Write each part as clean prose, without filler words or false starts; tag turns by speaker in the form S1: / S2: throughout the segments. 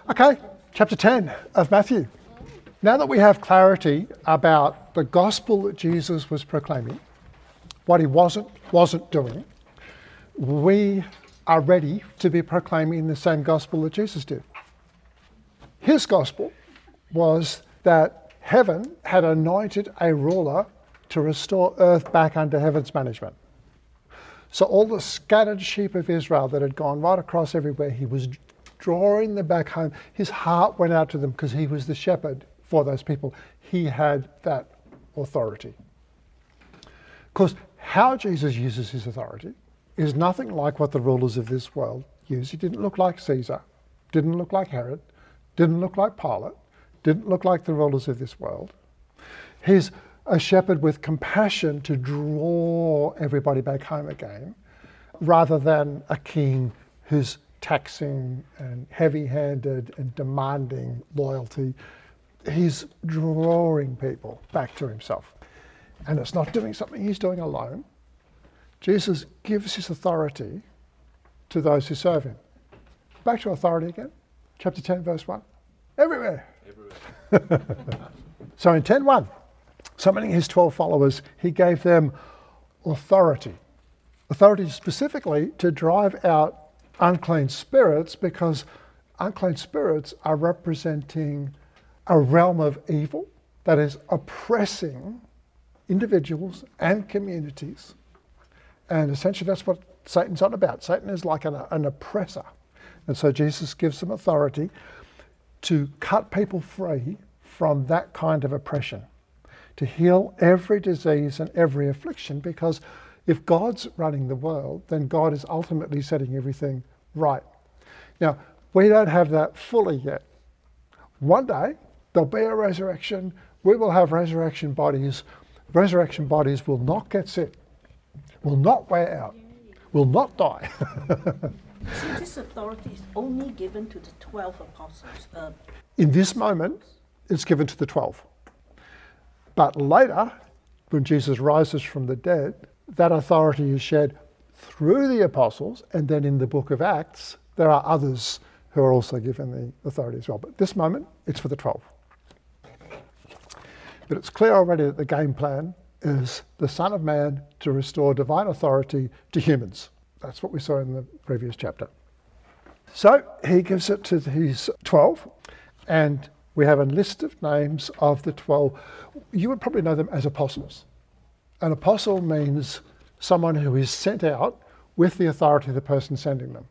S1: Okay, chapter 10 of Matthew. Now that we have clarity about the gospel that Jesus was proclaiming, what he wasn't doing, we are ready to be proclaiming the same gospel that Jesus did. His gospel was that heaven had anointed a ruler to restore earth back under heaven's management. So all the scattered sheep of Israel that had gone right across everywhere, he was drawing them back home. His heart went out to them because he was the shepherd for those people. He had that authority. Of course, how Jesus uses his authority is nothing like what the rulers of this world use. He didn't look like Caesar, didn't look like Herod, didn't look like Pilate, didn't look like the rulers of this world. He's a shepherd with compassion to draw everybody back home again, rather than a king who's taxing and heavy-handed and demanding loyalty. He's drawing people back to himself. And it's not doing something he's doing alone. Jesus gives his authority to those who serve him. Back to authority again. Chapter 10, verse 1. Everywhere. So in 10:1, summoning his 12 followers, he gave them authority. Authority specifically to drive out unclean spirits, because unclean spirits are representing a realm of evil that is oppressing individuals and communities. And essentially that's what Satan's on about. Satan is like an oppressor. And so Jesus gives them authority to cut people free from that kind of oppression, to heal every disease and every affliction, because if God's running the world, then God is ultimately setting everything right. Now, we don't have that fully yet. One day, there'll be a resurrection. We will have resurrection bodies. Resurrection bodies will not get sick, will not wear out, will not die.
S2: So this authority is only given to the 12 apostles.
S1: In this moment, it's given to the 12. But later, when Jesus rises from the dead, that authority is shared through the apostles, and then in the book of Acts, there are others who are also given the authority as well. But this moment, it's for the 12. But it's clear already that the game plan is the Son of Man to restore divine authority to humans. That's what we saw in the previous chapter. So he gives it to his 12, and we have a list of names of the 12. You would probably know them as apostles. An apostle means someone who is sent out with the authority of the person sending them.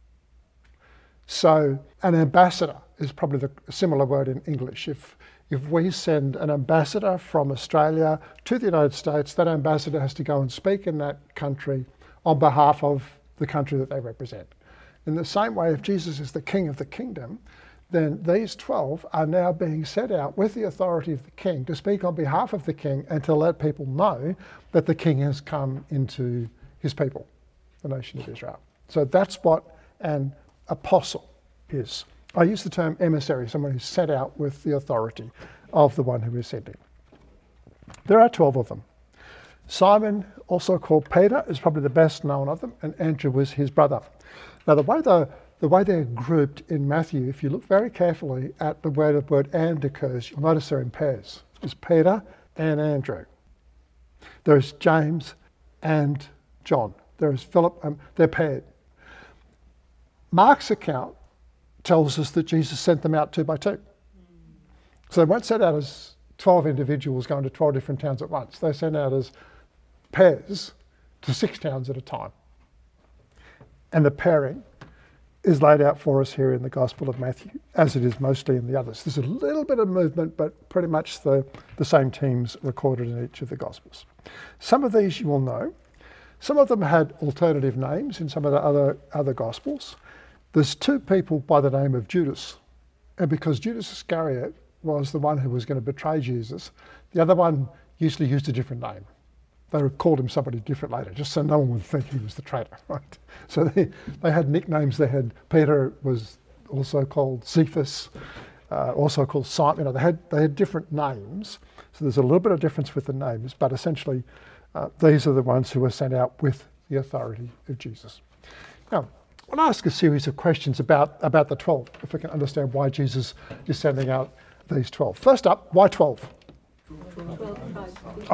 S1: So an ambassador is probably the similar word in English. If we send an ambassador from Australia to the United States, that ambassador has to go and speak in that country on behalf of the country that they represent. In the same way, if Jesus is the king of the kingdom, then these 12 are now being sent out with the authority of the king to speak on behalf of the king and to let people know that the king has come into his people, the nation of Israel. So that's what an apostle is. I use the term emissary, someone who's sent out with the authority of the one who is sending. There are 12 of them. Simon, also called Peter, is probably the best known of them, and Andrew was his brother. Now the way they're grouped in Matthew, if you look very carefully at the word and occurs, you'll notice they're in pairs. There's Peter and Andrew. There's James and John. There's Philip, they're paired. Mark's account tells us that Jesus sent them out 2 by 2. So they weren't sent out as 12 individuals going to 12 different towns at once. They're sent out as pairs to 6 towns at a time. And the pairing is laid out for us here in the Gospel of Matthew, as it is mostly in the others. There's a little bit of movement, but pretty much the same teams recorded in each of the Gospels. Some of these you will know. Some of them had alternative names in some of the other Gospels. There's 2 people by the name of Judas. And because Judas Iscariot was the one who was going to betray Jesus, the other one usually used a different name. They called him somebody different later, just so no one would think he was the traitor, right? So they had nicknames. They had Peter was also called Cephas, also called Simon. They had different names. So there's a little bit of difference with the names, but essentially these are the ones who were sent out with the authority of Jesus. Now, I want to ask a series of questions about the 12, if we can understand why Jesus is sending out these 12. First up, why 12?
S2: 12 tribes.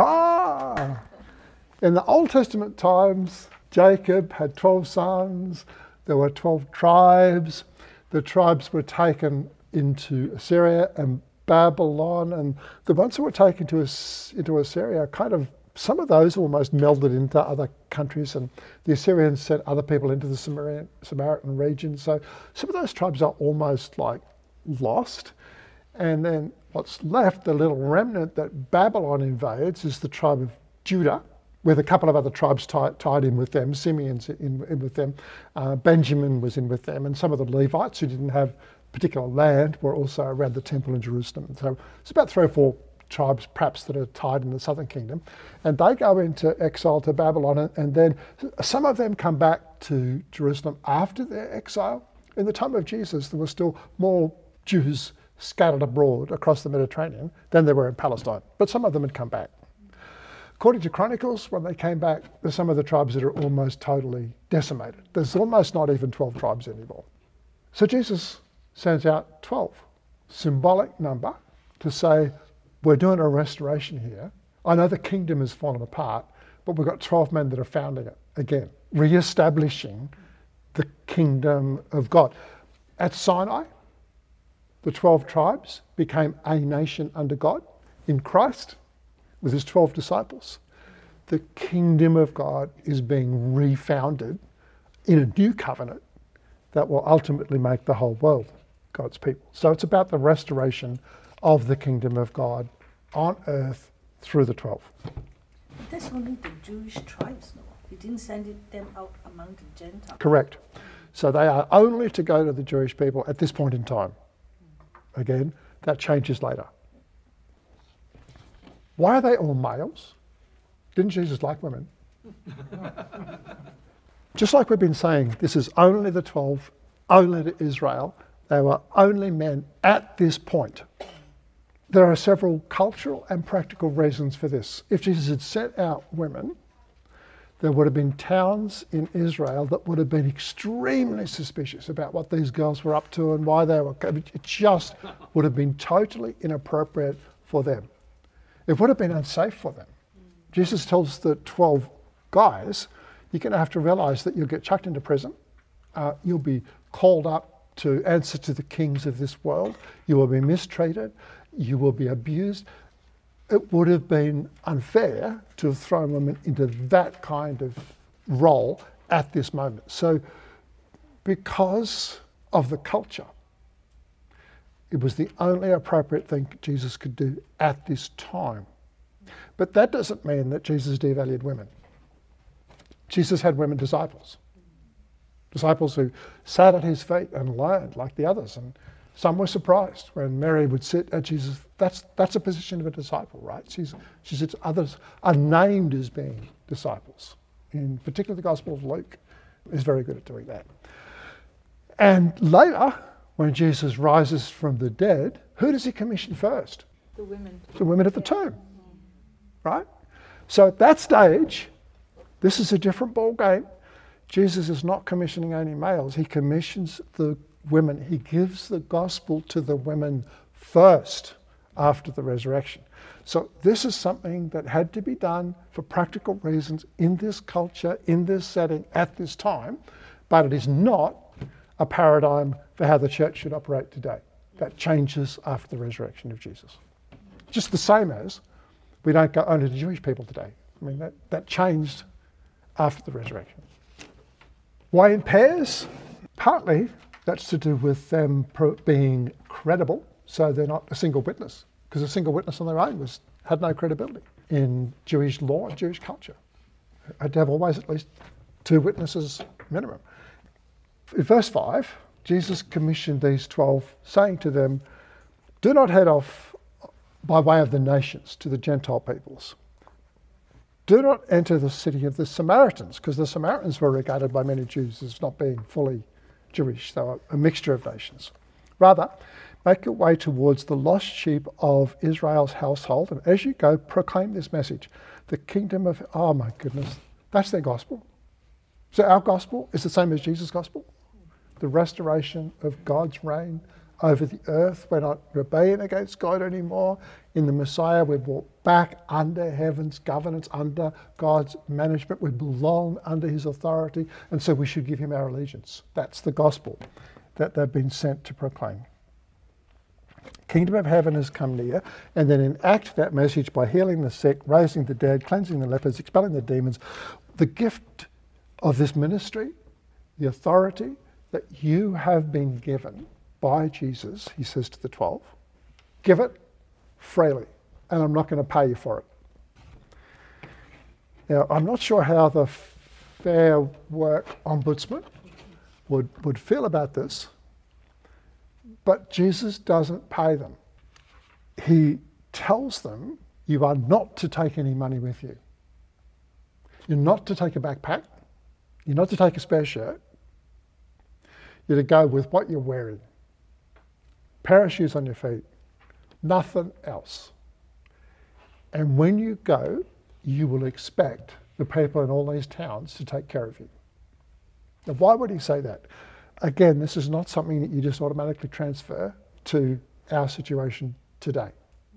S1: In the Old Testament times, Jacob had 12 sons. There were 12 tribes. The tribes were taken into Assyria and Babylon, and the ones that were taken into Assyria, some of those almost melded into other countries, and the Assyrians sent other people into the Samaritan region. So some of those tribes are almost like lost. And then what's left, the little remnant that Babylon invades, is the tribe of Judah, with a couple of other tribes tied in with them. Simeon's in with them. Benjamin was in with them. And some of the Levites who didn't have particular land were also around the temple in Jerusalem. So it's about 3 or 4 tribes perhaps that are tied in the southern kingdom. And they go into exile to Babylon, and then some of them come back to Jerusalem after their exile. In the time of Jesus, there were still more Jews scattered abroad across the Mediterranean than there were in Palestine, but some of them had come back. According to Chronicles, when they came back, there's some of the tribes that are almost totally decimated. There's almost not even 12 tribes anymore. So Jesus sends out 12, symbolic number, to say, we're doing a restoration here. I know the kingdom has fallen apart, but we've got 12 men that are founding it again, re-establishing the kingdom of God. At Sinai, the 12 tribes became a nation under God in Christ with his 12 disciples. The kingdom of God is being refounded in a new covenant that will ultimately make the whole world God's people. So it's about the restoration of the kingdom of God on earth through the 12.
S2: That's only the Jewish tribes, no? He didn't send them out among the Gentiles.
S1: Correct. So they are only to go to the Jewish people at this point in time. Again, that changes later. Why are they all males? Didn't Jesus like women? Just like we've been saying, this is only the 12, only to Israel. They were only men at this point. There are several cultural and practical reasons for this. If Jesus had sent out women, there would have been towns in Israel that would have been extremely suspicious about what these girls were up to and why they were. It just would have been totally inappropriate for them. It would have been unsafe for them. Jesus tells the 12 guys, you're going to have to realise that you'll get chucked into prison. You'll be called up to answer to the kings of this world. You will be mistreated. You will be abused. It would have been unfair to have thrown women into that kind of role at this moment. So because of the culture, it was the only appropriate thing Jesus could do at this time. But that doesn't mean that Jesus devalued women. Jesus had women disciples. Disciples who sat at his feet and learned like the others. And some were surprised when Mary would sit at Jesus. That's a position of a disciple, right? She sits, others are named as being disciples. In particular, the Gospel of Luke is very good at doing that. And later, when Jesus rises from the dead, who does he commission first?
S2: The women.
S1: The women at the tomb, right? So at that stage, this is a different ball game. Jesus is not commissioning only males. He commissions the women. He gives the gospel to the women first after the resurrection. So this is something that had to be done for practical reasons in this culture, in this setting, at this time, but it is not a paradigm for how the church should operate today. That changes after the resurrection of Jesus. Just the same as we don't go only to Jewish people today. I mean, that changed after the resurrection. Why in pairs? Partly that's to do with them being credible, so they're not a single witness, because a single witness on their own had no credibility in Jewish law and Jewish culture. Had to have always at least 2 witnesses minimum. In verse 5, Jesus commissioned these 12, saying to them, do not head off by way of the nations to the Gentile peoples. Do not enter the city of the Samaritans, because the Samaritans were regarded by many Jews as not being fully Jewish. They were a mixture of nations. Rather, make your way towards the lost sheep of Israel's household, and as you go, proclaim this message. The kingdom of, oh my goodness, that's their gospel. So our gospel is the same as Jesus' gospel? the restoration of God's reign over the earth. We're not rebelling against God anymore. In the Messiah, we're brought back under heaven's governance, under God's management. We belong under his authority, and so we should give him our allegiance. That's the gospel that they've been sent to proclaim. Kingdom of heaven has come near, and then enact that message by healing the sick, raising the dead, cleansing the lepers, expelling the demons. The gift of this ministry, the authority that you have been given by Jesus, he says to the 12, give it freely, and I'm not going to pay you for it. Now, I'm not sure how the Fair Work Ombudsman would feel about this, but Jesus doesn't pay them. He tells them, you are not to take any money with you. You're not to take a backpack. You're not to take a spare shirt. You're to go with what you're wearing. Pair of shoes on your feet. Nothing else. And when you go, you will expect the people in all these towns to take care of you. Now, why would he say that? Again, this is not something that you just automatically transfer to our situation today.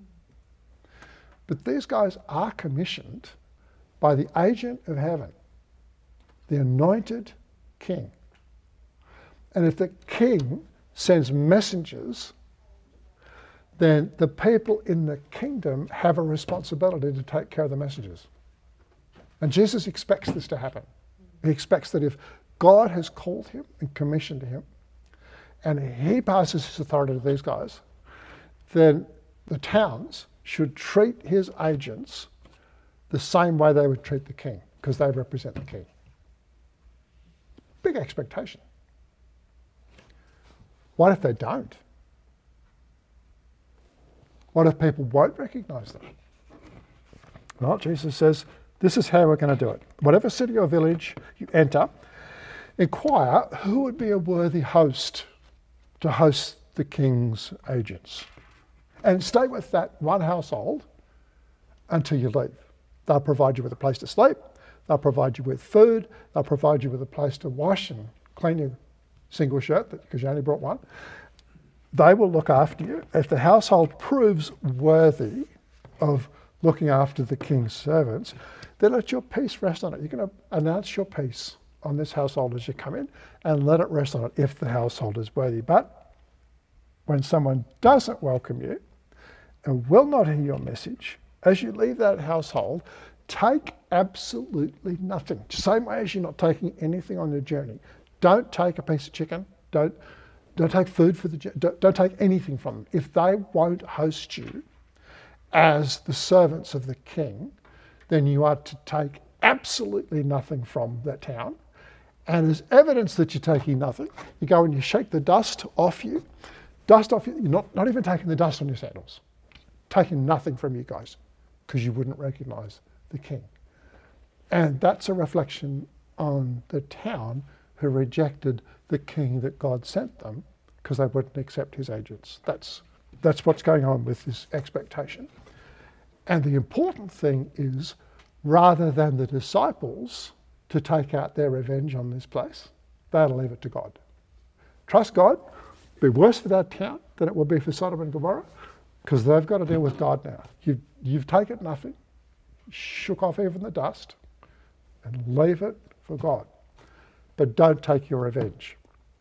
S1: But these guys are commissioned by the agent of heaven, the anointed king. And if the king sends messengers, then the people in the kingdom have a responsibility to take care of the messengers. And Jesus expects this to happen. He expects that if God has called him and commissioned him, and he passes his authority to these guys, then the towns should treat his agents the same way they would treat the king, because they represent the king. Big expectation. What if they don't? What if people won't recognise them? Well, Jesus says, this is how we're going to do it. Whatever city or village you enter, inquire who would be a worthy host to host the king's agents. And stay with that one household until you leave. They'll provide you with a place to sleep. They'll provide you with food. They'll provide you with a place to wash and clean your single shirt because you only brought one. They will look after you. If the household proves worthy of looking after the king's servants, then let your peace rest on it. You're going to announce your peace on this household as you come in and let it rest on it if the household is worthy. But when someone doesn't welcome you and will not hear your message, as you leave that household, take absolutely nothing. Same way as you're not taking anything on your journey. Don't take a piece of chicken. Don't take food for the journey. Don't take anything from them. If they won't host you as the servants of the king, then you are to take absolutely nothing from that town. And as evidence that you're taking nothing, you go and you shake the dust off you. Dust off you. You're not even taking the dust on your sandals. Taking nothing from you guys because you wouldn't recognise the king. And that's a reflection on the town who rejected the king that God sent them because they wouldn't accept his agents. That's what's going on with this expectation. And the important thing is, rather than the disciples to take out their revenge on this place, they'll leave it to God. Trust God. It'll be worse for that town than it will be for Sodom and Gomorrah because they've got to deal with God now. You've taken nothing, shook off even the dust, and leave it for God. But don't take your revenge.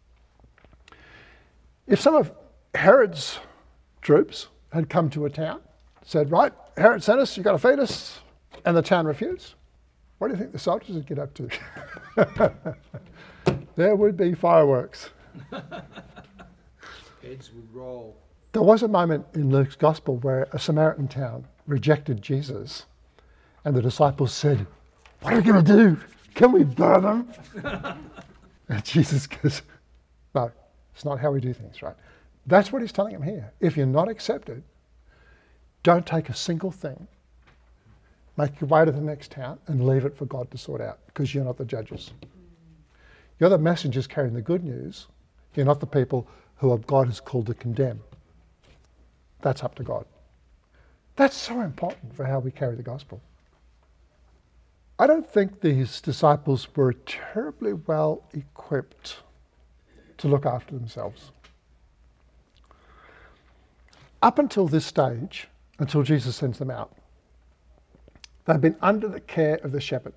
S1: If some of Herod's troops had come to a town, said, right, Herod sent us, you've got to feed us, and the town refused, what do you think the soldiers would get up to? There would be fireworks.
S3: Heads would roll.
S1: There was a moment in Luke's gospel where a Samaritan town rejected Jesus, and the disciples said, what are we going to do? Can we burn them? And Jesus goes, no, it's not how we do things, right? That's what he's telling them here. If you're not accepted, don't take a single thing. Make your way to the next town and leave it for God to sort out because you're not the judges. You're the messengers carrying the good news. You're not the people who God has called to condemn. That's up to God. That's so important for how we carry the gospel. I don't think these disciples were terribly well equipped to look after themselves. Up until this stage, until Jesus sends them out, they've been under the care of the shepherd.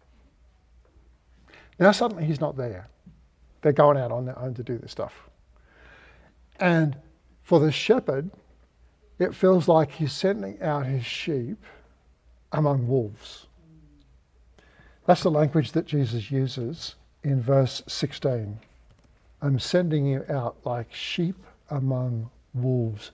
S1: Now suddenly he's not there. They're going out on their own to do this stuff. And for the shepherd, it feels like he's sending out his sheep among wolves. That's the language that Jesus uses in verse 16. I'm sending you out like sheep among wolves.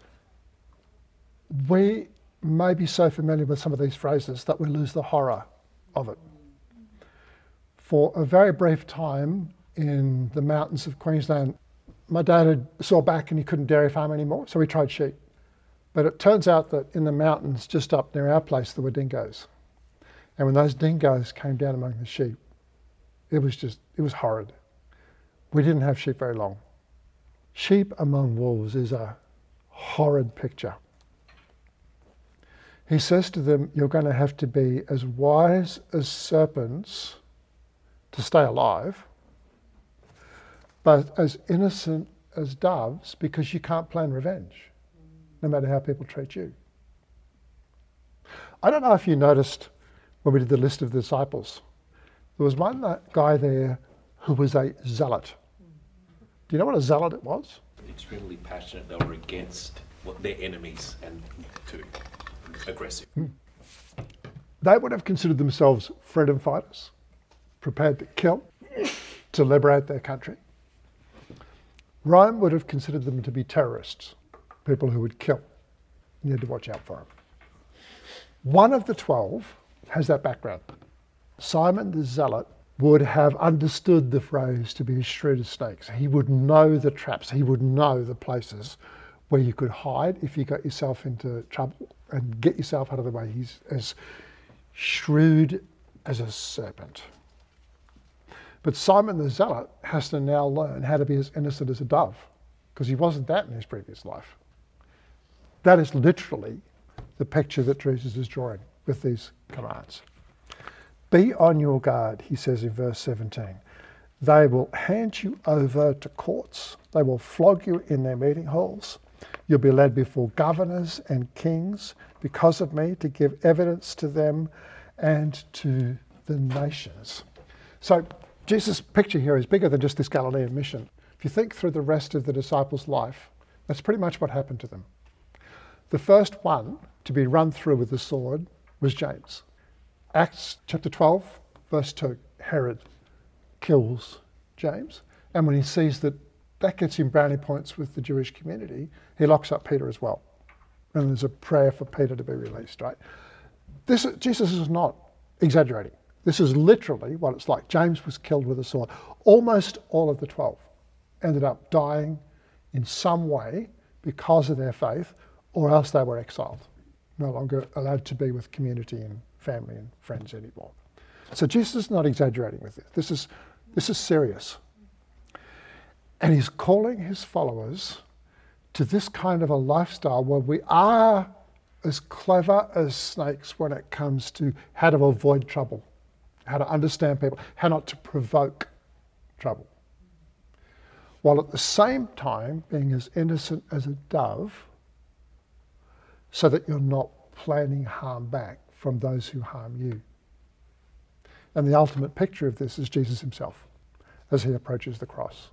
S1: We may be so familiar with some of these phrases that we lose the horror of it. For a very brief time in the mountains of Queensland, my dad had sore back and he couldn't dairy farm anymore, so he tried sheep. But it turns out that in the mountains just up near our place there were dingoes. And when those dingoes came down among the sheep, it was horrid. We didn't have sheep very long. Sheep among wolves is a horrid picture. He says to them, you're going to have to be as wise as serpents to stay alive, but as innocent as doves because you can't plan revenge, no matter how people treat you. I don't know if you noticed when we did the list of the disciples, there was one guy there who was a zealot. Do you know what a zealot it was?
S3: Extremely passionate. They were against their enemies and too aggressive.
S1: They would have considered themselves freedom fighters, prepared to kill, to liberate their country. Rome would have considered them to be terrorists, people who would kill. You had to watch out for them. One of the 12 has that background. Simon the Zealot would have understood the phrase to be as shrewd as snakes. He would know the traps. He would know the places where you could hide if you got yourself into trouble and get yourself out of the way. He's as shrewd as a serpent. But Simon the Zealot has to now learn how to be as innocent as a dove, because he wasn't that in his previous life. That is literally the picture that Jesus is drawing with these commands. Be on your guard, he says in verse 17. They will hand you over to courts. They will flog you in their meeting halls. You'll be led before governors and kings because of me to give evidence to them and to the nations. So Jesus' picture here is bigger than just this Galilean mission. If you think through the rest of the disciples' life, that's pretty much what happened to them. The first one to be run through with the sword was James. Acts chapter 12, verse 2, Herod kills James. And when he sees that gets him brownie points with the Jewish community, he locks up Peter as well. And there's a prayer for Peter to be released, right? Jesus is not exaggerating. This is literally what it's like. James was killed with a sword. Almost all of the 12 ended up dying in some way because of their faith, or else they were exiled, no longer allowed to be with community and family and friends anymore. So Jesus is not exaggerating with this. This is serious. And he's calling his followers to this kind of a lifestyle where we are as clever as snakes when it comes to how to avoid trouble, how to understand people, how not to provoke trouble, while at the same time being as innocent as a dove so that you're not planning harm back from those who harm you. And the ultimate picture of this is Jesus himself as he approaches the cross.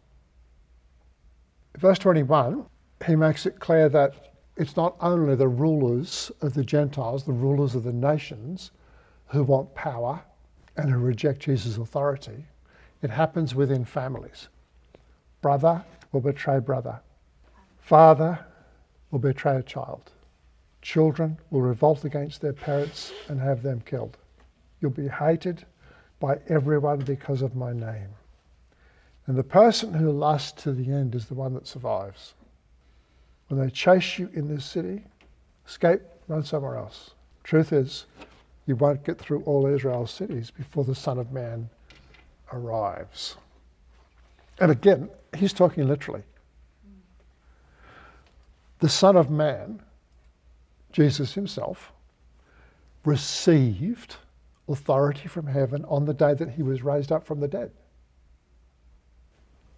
S1: Verse 21, he makes it clear that it's not only the rulers of the Gentiles, the rulers of the nations, who want power and who reject Jesus' authority. It happens within families. Brother will betray brother. Father will betray a child. Children will revolt against their parents and have them killed. You'll be hated by everyone because of my name. And the person who lasts to the end is the one that survives. When they chase you in this city, escape, run somewhere else. Truth is, you won't get through all Israel's cities before the Son of Man arrives. And again, he's talking literally. The Son of Man, Jesus himself, received authority from heaven on the day that he was raised up from the dead.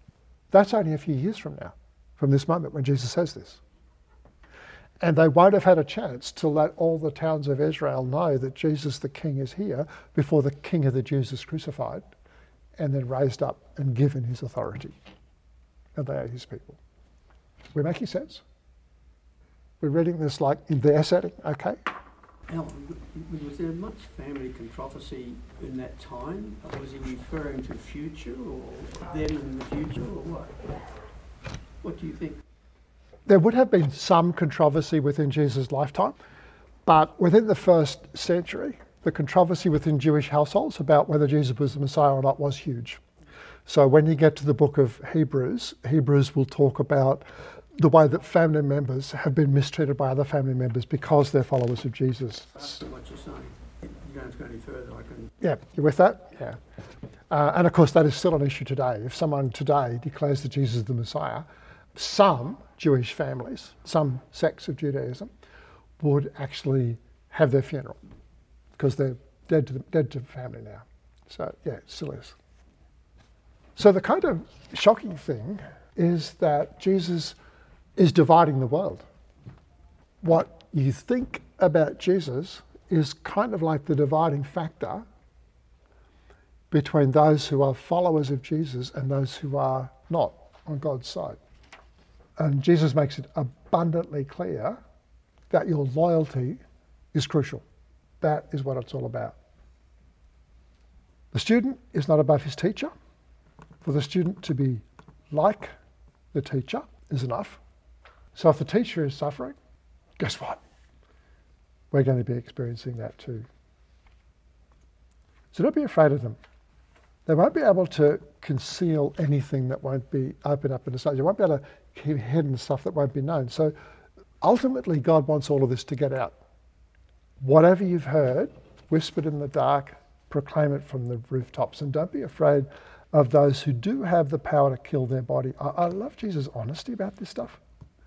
S1: That's only a few years from now, from this moment when Jesus says this. And they won't have had a chance to let all the towns of Israel know that Jesus the King is here before the King of the Jews is crucified and then raised up and given his authority. And they are his people. We're making sense? We're reading this like in their setting, okay?
S4: Alan, was there much family controversy in that time? Or was he referring to future or them in the future or what? What do you think?
S1: There would have been some controversy within Jesus' lifetime, but within the first century, the controversy within Jewish households about whether Jesus was the Messiah or not was huge. So when you get to the book of Hebrews, Hebrews will talk about the way that family members have been mistreated by other family members because they're followers of Jesus.
S4: That's what you're saying. You don't have to go any further. I can.
S1: Yeah, you with that? Yeah. And of course, that is still an issue today. If someone today declares that Jesus is the Messiah, some Jewish families, some sects of Judaism, would actually have their funeral because they're dead to the family now. So yeah, it still is. So the kind of shocking thing is that Jesus is dividing the world. What you think about Jesus is kind of like the dividing factor between those who are followers of Jesus and those who are not on God's side. And Jesus makes it abundantly clear that your loyalty is crucial. That is what it's all about. The student is not above his teacher. For the student to be like the teacher is enough. So if the teacher is suffering, guess what? We're going to be experiencing that too. So don't be afraid of them. They won't be able to conceal anything that won't be opened up in the stage. You won't be able to keep hidden stuff that won't be known. So ultimately, God wants all of this to get out. Whatever you've heard, whispered in the dark, proclaim it from the rooftops. And don't be afraid of those who do have the power to kill their body. I love Jesus' honesty about this stuff.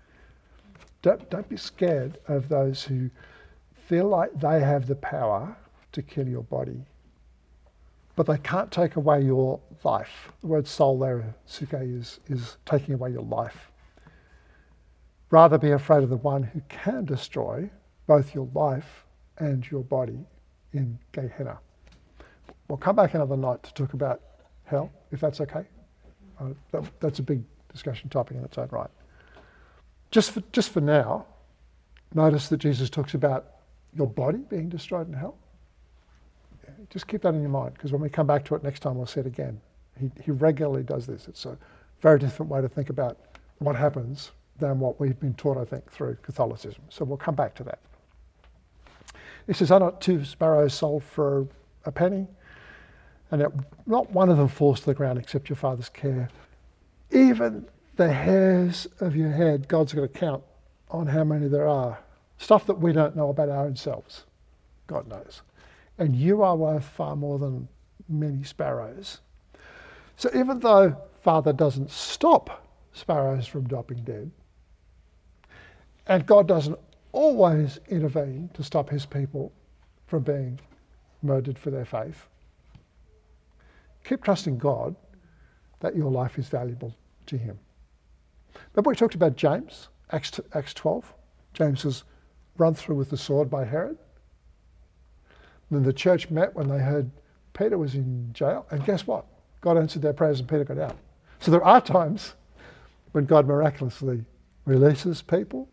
S1: Don't be scared of those who feel like they have the power to kill your body, but they can't take away your life. The word soul there, suke, is taking away your life. Rather be afraid of the one who can destroy both your life and your body in Gehenna. We'll come back another night to talk about hell, if that's okay. That's a big discussion topic in its own right. Just for now, notice that Jesus talks about your body being destroyed in hell. Just keep that in your mind, because when we come back to it next time, we'll see it again. He regularly does this. It's a very different way to think about what happens than what we've been taught, I think, through Catholicism. So we'll come back to that. It says, are not 2 sparrows sold for a penny? And not one of them falls to the ground except your Father's care. Even the hairs of your head, God's going to count on how many there are. Stuff that we don't know about our own selves. God knows. And you are worth far more than many sparrows. So even though Father doesn't stop sparrows from dropping dead, and God doesn't always intervene to stop his people from being murdered for their faith, keep trusting God that your life is valuable to him. Remember we talked about James, Acts 12? James was run through with the sword by Herod. And then the church met when they heard Peter was in jail. And guess what? God answered their prayers and Peter got out. So there are times when God miraculously releases people,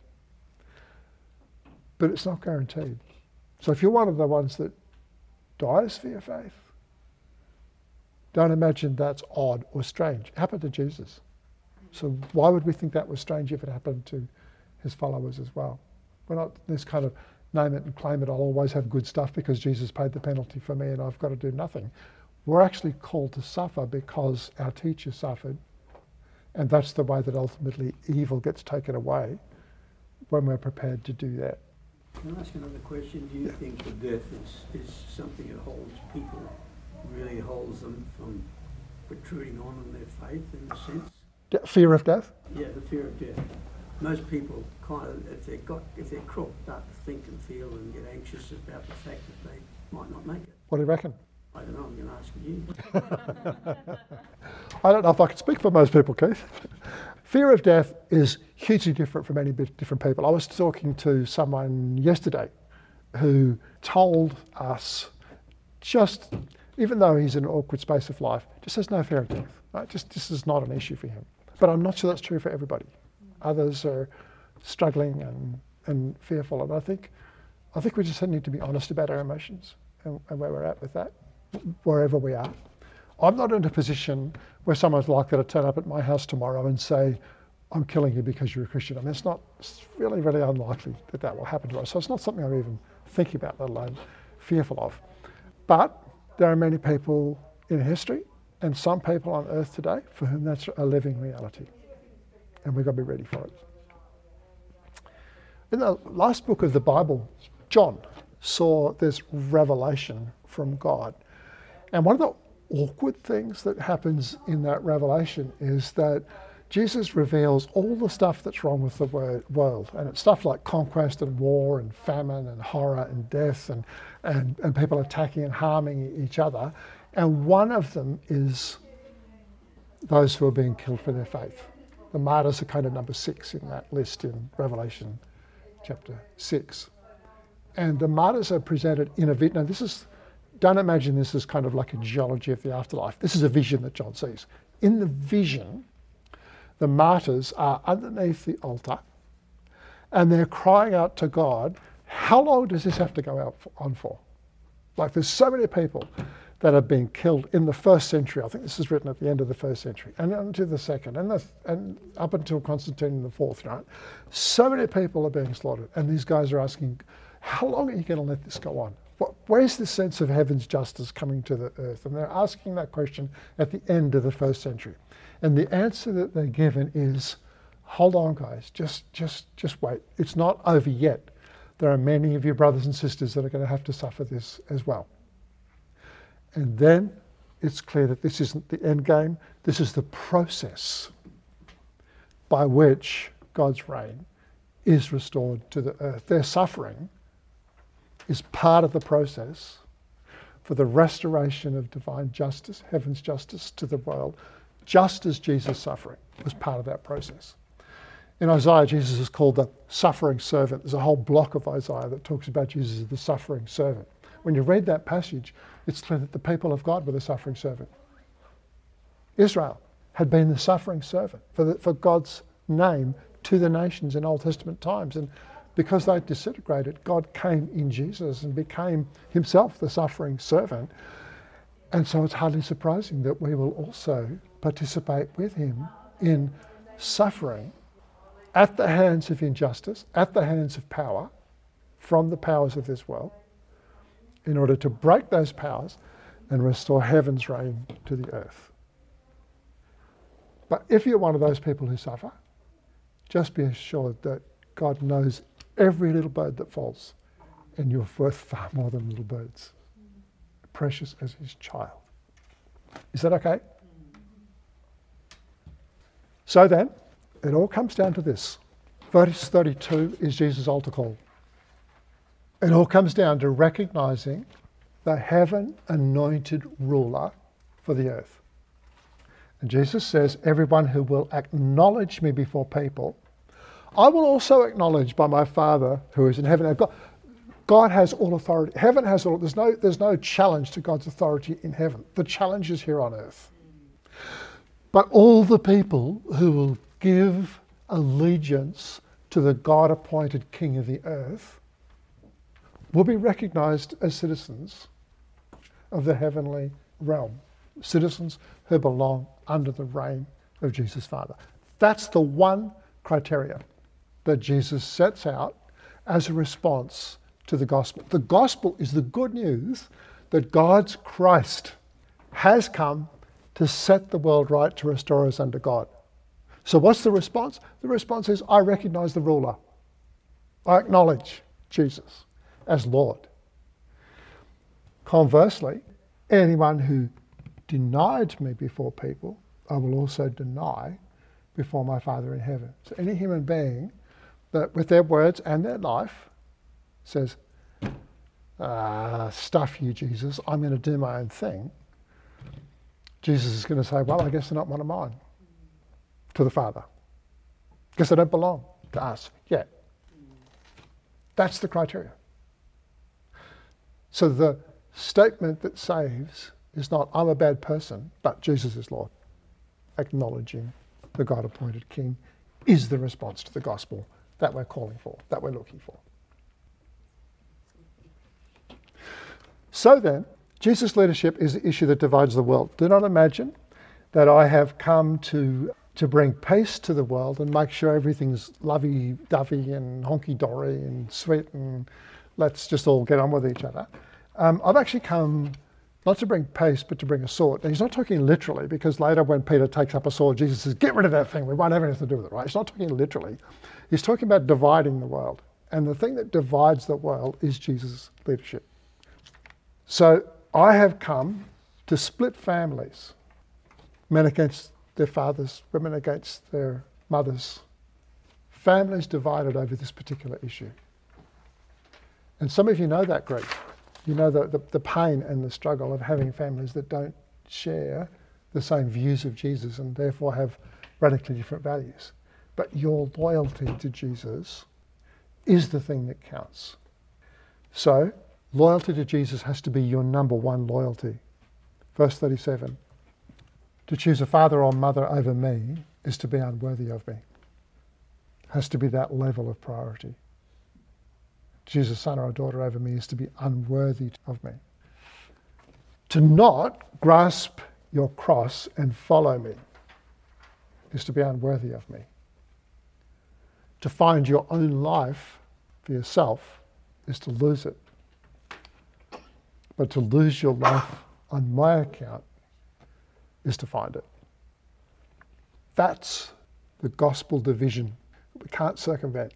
S1: but it's not guaranteed. So if you're one of the ones that dies for your faith, don't imagine that's odd or strange. It happened to Jesus. So why would we think that was strange if it happened to his followers as well? We're not this kind of name it and claim it, I'll always have good stuff because Jesus paid the penalty for me and I've got to do nothing. We're actually called to suffer because our teacher suffered, and that's the way that ultimately evil gets taken away when we're prepared to do that.
S4: Can I ask another question? Do you think that death is something that holds people, really holds them from protruding on in their faith in a sense?
S1: Fear of death?
S4: Yeah, the fear of death. Most people kind of, if they're crook, start to think and feel and get anxious about the fact that they might not make it.
S1: What do you reckon?
S4: I don't know, I'm going to ask you.
S1: I don't know if I can speak for most people, Keith. Fear of death is hugely different for many different people. I was talking to someone yesterday who told us, just even though he's in an awkward space of life, just has no fear of death. Right? Just this is not an issue for him. But I'm not sure that's true for everybody. Others are struggling and fearful, and I think we just need to be honest about our emotions and where we're at with that, wherever we are. I'm not in a position where someone's likely to turn up at my house tomorrow and say, I'm killing you because you're a Christian. I mean, it's really, really unlikely that will happen to us. So it's not something I'm even thinking about, let alone fearful of. But there are many people in history and some people on earth today for whom that's a living reality. And we've got to be ready for it. In the last book of the Bible, John saw this revelation from God. And one of the awkward things that happens in that revelation is that Jesus reveals all the stuff that's wrong with the world. And it's stuff like conquest and war and famine and horror and death and people attacking and harming each other. And one of them is those who are being killed for their faith. The martyrs are kind of number 6 in that list in Revelation chapter 6. And the martyrs are presented in a vision. Now don't imagine this as kind of like a geology of the afterlife. This is a vision that John sees. In the vision, the martyrs are underneath the altar and they're crying out to God, how long does this have to go on for? Like there's so many people that have been killed in the 1st century. I think this is written at the end of the 1st century, and into the 2nd, and up until Constantine in the 4th, right? So many people are being slaughtered, and these guys are asking, how long are you going to let this go on? Where's the sense of heaven's justice coming to the earth? And they're asking that question at the end of the 1st century. And the answer that they're given is, hold on guys, just wait. It's not over yet. There are many of your brothers and sisters that are going to have to suffer this as well. And then it's clear that this isn't the end game. This is the process by which God's reign is restored to the earth. Their suffering is part of the process for the restoration of divine justice, heaven's justice to the world, just as Jesus' suffering was part of that process. In Isaiah, Jesus is called the suffering servant. There's a whole block of Isaiah that talks about Jesus as the suffering servant. When you read that passage, it's clear that the people of God were the suffering servant. Israel had been the suffering servant for God's name to the nations in Old Testament times. And because they disintegrated, God came in Jesus and became himself the suffering servant. And so it's hardly surprising that we will also participate with him in suffering at the hands of injustice, at the hands of power, from the powers of this world, in order to break those powers and restore heaven's reign to the earth. But if you're one of those people who suffer, just be assured that God knows every little bird that falls, and you're worth far more than little birds, precious as his child. Is that okay? So then, it all comes down to this. Verse 32 is Jesus' altar call. It all comes down to recognizing the heaven-anointed ruler for the earth. And Jesus says, everyone who will acknowledge me before people, I will also acknowledge by my Father who is in heaven. God has all authority. Heaven has all. There's no challenge to God's authority in heaven. The challenge is here on earth. But all the people who will give allegiance to the God-appointed King of the earth will be recognized as citizens of the heavenly realm, citizens who belong under the reign of Jesus' Father. That's the one criteria that Jesus sets out as a response to the gospel. The gospel is the good news that God's Christ has come to set the world right, to restore us under God. So what's the response? The response is, I recognize the ruler. I acknowledge Jesus as Lord. Conversely, anyone who denied me before people, I will also deny before my Father in heaven. So any human being that with their words and their life says, stuff you, Jesus, I'm going to do my own thing, Jesus is going to say, well, I guess they're not one of mine, to the Father. Because they don't belong to us yet. That's the criteria. So the statement that saves is not, I'm a bad person, but Jesus is Lord. Acknowledging the God-appointed King is the response to the gospel that we're calling for, that we're looking for. So then, Jesus' leadership is the issue that divides the world. Do not imagine that I have come to bring peace to the world and make sure everything's lovey-dovey and honky-dory and sweet and let's just all get on with each other. I've actually come not to bring peace, but to bring a sword. And he's not talking literally, because later when Peter takes up a sword, Jesus says, get rid of that thing. We won't have anything to do with it, right? He's not talking literally. He's talking about dividing the world. And the thing that divides the world is Jesus' leadership. So I have come to split families, men against their fathers, women against their mothers, families divided over this particular issue. And some of you know that grief. You know the pain and the struggle of having families that don't share the same views of Jesus and therefore have radically different values. But your loyalty to Jesus is the thing that counts. So, loyalty to Jesus has to be your number one loyalty. Verse 37, to choose a father or mother over me is to be unworthy of me. Has to be that level of priority. To choose a son or a daughter over me is to be unworthy of me. To not grasp your cross and follow me is to be unworthy of me. To find your own life for yourself is to lose it. But to lose your life on my account is to find it. That's the gospel division that we can't circumvent.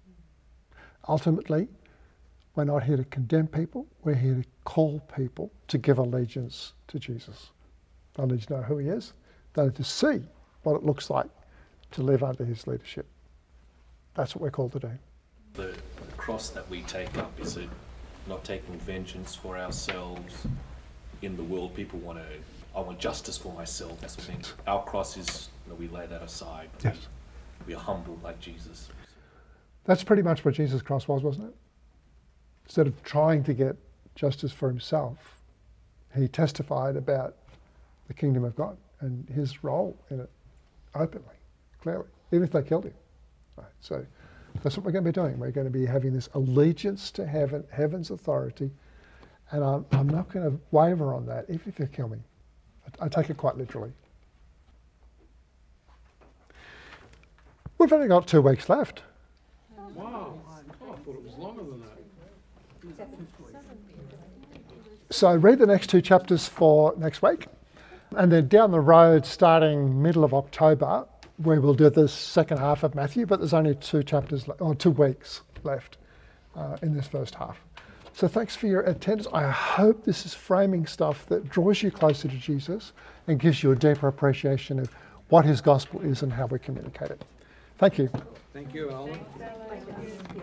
S1: Ultimately, we're not here to condemn people, we're here to call people to give allegiance to Jesus. They need to know who he is, they need to see what it looks like to live under his leadership. That's what we're called to do.
S3: The cross that we take up, is it not taking vengeance for ourselves? In the world, people I want justice for myself. That's the thing. Our cross is, we lay that aside.
S1: Yes.
S3: We are humble like Jesus.
S1: That's pretty much what Jesus' cross was, wasn't it? Instead of trying to get justice for himself, he testified about the kingdom of God and his role in it openly, clearly, even if they killed him. Right, so that's what we're going to be doing. We're going to be having this allegiance to heaven, heaven's authority, and I'm not going to waver on that, even if you kill me. I take it quite literally. We've only got 2 weeks left.
S4: Wow. Oh, I thought it was longer than that.
S1: So read the next 2 chapters for next week. And then down the road, starting middle of October, we will do the second half of Matthew, but there's only 2 weeks left in this first half. So thanks for your attendance. I hope this is framing stuff that draws you closer to Jesus and gives you a deeper appreciation of what his gospel is and how we communicate it. Thank you.
S4: Thank you, Alan.